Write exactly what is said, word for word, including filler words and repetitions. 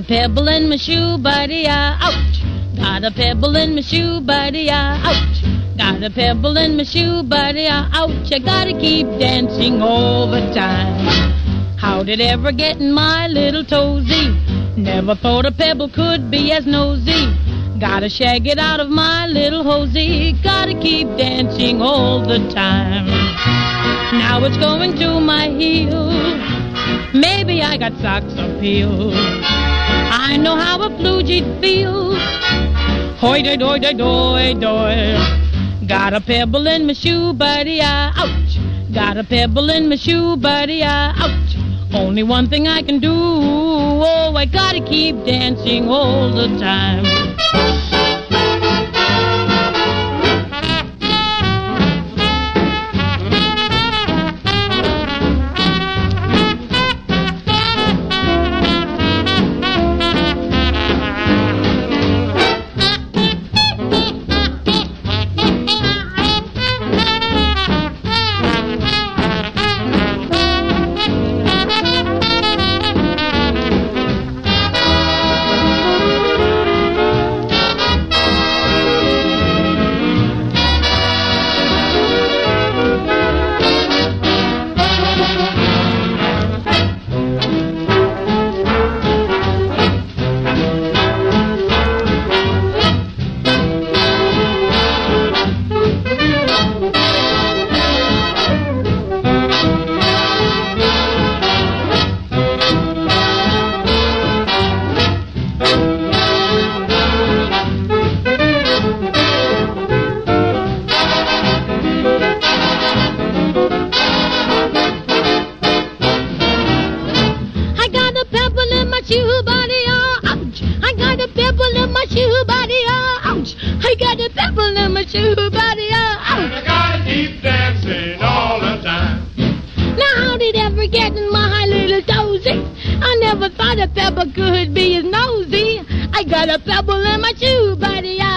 a pebble in my shoe, buddy, ah, ouch. Got a pebble in my shoe, buddy, ah, ouch. Got a pebble in my shoe, buddy, ah, ouch. I gotta keep dancing all the time. How did it ever get in my little toesy? Never thought a pebble could be as nosy. Gotta shag it out of my little hosey. Gotta keep dancing all the time. Now it's going to my heel. Maybe I got socks or peels. I know how a blue jean feels. Hoy-doy-doy-doy-doy. Got a pebble in my shoe, buddy, ah, ouch. Got a pebble in my shoe, buddy, ah, ouch. Only one thing I can do, oh, I gotta keep dancing all the time. Shoe body, oh, ouch. I got a pebble in my shoe body, oh, ouch. I got a pebble in my shoe body, oh, ouch. And I gotta keep dancing all the time. Now how did it ever get in my little toesy? I never thought a pebble could be as nosy. I got a pebble in my shoe body, oh.